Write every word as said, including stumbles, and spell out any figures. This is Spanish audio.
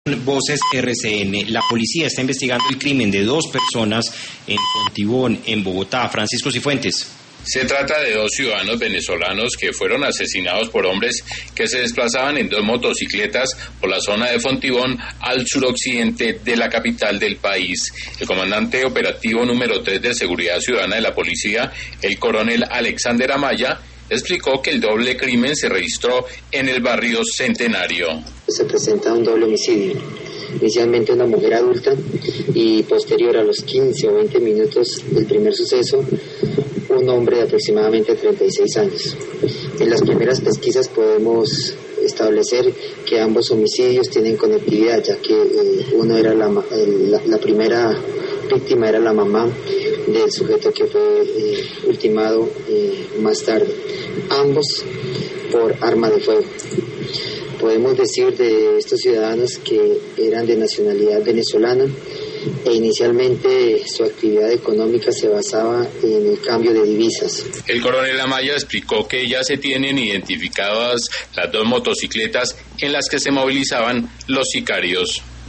Voces R C N. La policía está investigando el crimen de dos personas en Fontibón, en Bogotá. Francisco Cifuentes. Se trata de dos ciudadanos venezolanos que fueron asesinados por hombres que se desplazaban en dos motocicletas por la zona de Fontibón al suroccidente de la capital del país. El comandante operativo número tres de Seguridad Ciudadana de la Policía, el coronel Alexander Amaya, explicó que el doble crimen se registró en el barrio Centenario. Se presenta un doble homicidio. Inicialmente una mujer adulta y posterior a los quince o veinte minutos del primer suceso, un hombre de aproximadamente treinta y seis años. En las primeras pesquisas podemos establecer que ambos homicidios tienen conectividad, ya que eh, uno era la, la, la primera víctima era la mamá del sujeto que fue eh, ultimado eh, más tarde. Ambos por arma de fuego. Podemos decir de estos ciudadanos que eran de nacionalidad venezolana e inicialmente su actividad económica se basaba en el cambio de divisas. El coronel Amaya explicó que ya se tienen identificadas las dos motocicletas en las que se movilizaban los sicarios.